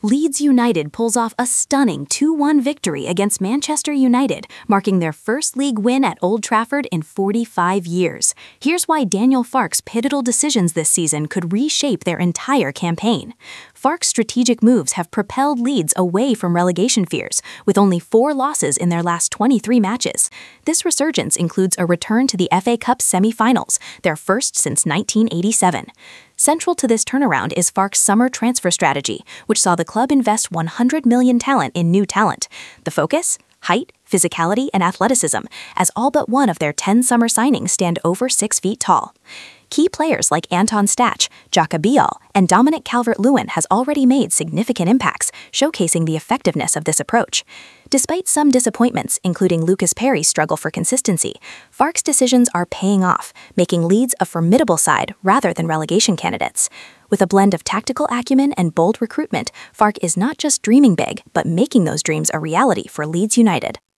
Leeds United pulls off a stunning 2-1 victory against Manchester United, marking their first league win at Old Trafford in 45 years. Here's why Daniel Farke's pivotal decisions this season could reshape their entire campaign. Farke's strategic moves have propelled Leeds away from relegation fears, with only 4 losses in their last 23 matches. This resurgence includes a return to the FA Cup semi-finals, their first since 1987. Central to this turnaround is Farke's summer transfer strategy, which saw the club invest $100 million in new talent. The focus? Height, physicality, and athleticism, as all but one of their 10 summer signings stand over 6 feet tall. Key players like Anton Stach, Xhaka Bial, and Dominic Calvert-Lewin has already made significant impacts, showcasing the effectiveness of this approach. Despite some disappointments, including Lucas Perry's struggle for consistency, Farke's decisions are paying off, making Leeds a formidable side rather than relegation candidates. With a blend of tactical acumen and bold recruitment, Farke is not just dreaming big, but making those dreams a reality for Leeds United.